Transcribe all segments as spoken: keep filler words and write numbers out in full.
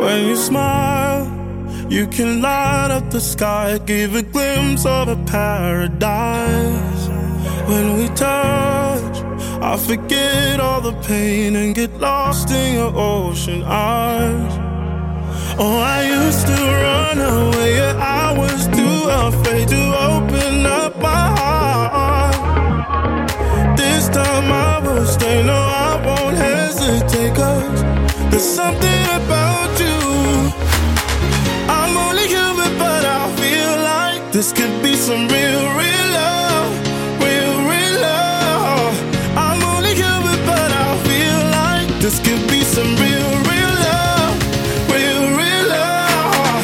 When you smile, you can light up the sky, give a glimpse of a paradise. When we touch, I forget all the pain and get lost in your ocean eyes. Oh, I used to run away, yeah, I was too afraid to open up my heart. This time I will stay, no, I won't hesitate, 'cause there's something about you. I'm only human, but I feel like this could be some real, real love. Real, real love. I'm only human, but I feel like this could be some real, real love. Real, real love.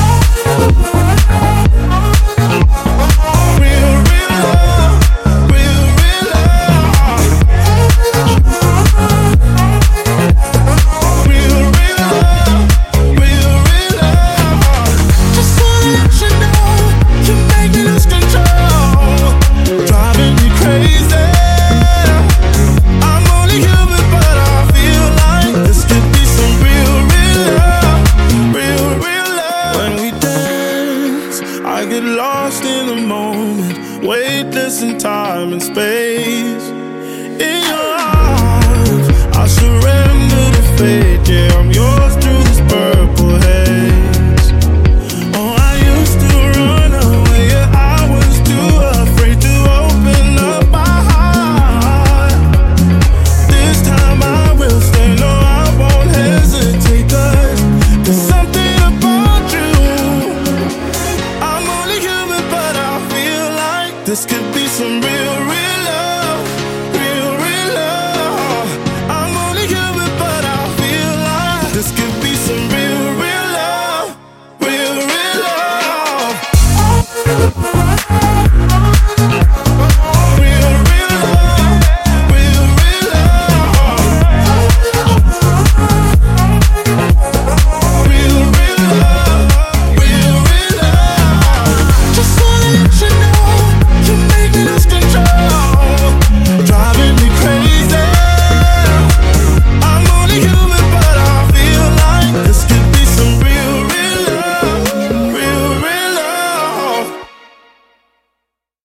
Real, real love. Real, real love. Real, real love. Real, real love. Just wanna let you know you're making us control, driving me crazy. I'm only human, but I feel like this could be some real, real love. Real, real love. When we dance, I get lost in the moment, weightless in time and space. In your arms, I surrender to fate.